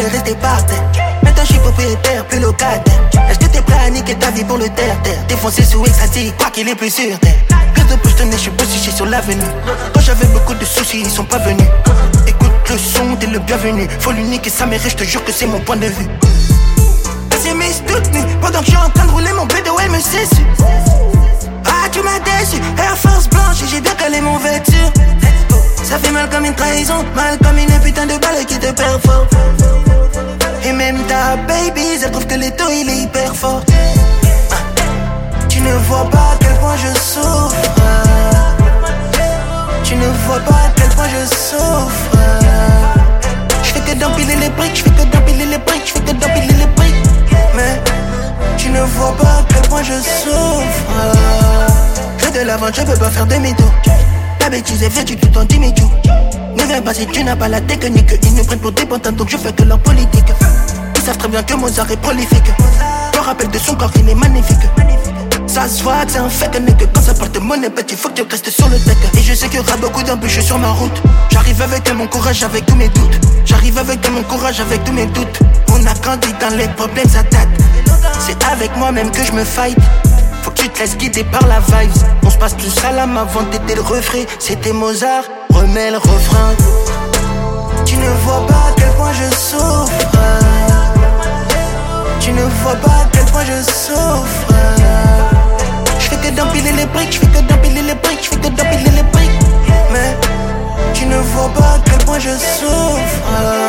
fallait rester par terre. Maintenant je suis propriétaire, plus locataire. Est-ce que t'es prêt à niquer ta vie pour le terre-terre? Défoncé sous extatique, quoi qu'il est plus sûr terre. Plus de bouche tenue, je suis bossé sur l'avenue. Quand j'avais beaucoup de soucis, ils sont pas venus. Écoute le son, t'es le bienvenu. Faut lui niquer sa mère et je te jure que c'est mon point de vue. Pessimiste toute nue, pendant que je suis en train de rouler mon bédo, elle me cesse. Ah tu m'as déçu, Air Force blanche et j'ai bien calé mon vêture. Ça fait mal comme une trahison, mal comme une putain de balle qui te performe. Et même ta baby, elle trouve que l'étau il est hyper fort. Tu ne vois pas à quel point je souffre. Tu ne vois pas à quel point je souffre. Je fais que d'empiler les briques, je fais que d'empiler les briques, je fais que d'empiler les briques. Mais tu ne vois pas à quel point je souffre. Je fais de l'avant, je veux pas faire demi-tour. La bêtise est vêtue tout en demi-tour. Ne viens pas si tu n'as pas la technique. Ils nous prennent pour des pantins donc je fais que leur politique. Ils savent très bien que Mozart est prolifique. Le rappel de son corps il est magnifique. Ça se voit que c'est un fake nigga. Quand ça porte monnaie bête il faut que tu restes sur le deck. Et je sais qu'il y aura beaucoup d'embûches sur ma route. J'arrive avec mon courage avec tous mes doutes. J'arrive avec mon courage avec tous mes doutes. On a grandi dans les problèmes ça date. C'est avec moi-même que je me fight. Faut que tu te laisses guider par la vibes. On se passe tous à l'âme avant d'aider le refrain. C'était Mozart, remets le refrain. Tu ne vois pas à quel point je souffre. Tu ne vois pas à quel point je souffre. Je fais que d'empiler les briques, je fais que d'empiler les briques, je fais que d'empiler les briques. Mais tu ne vois pas à quel point je souffre.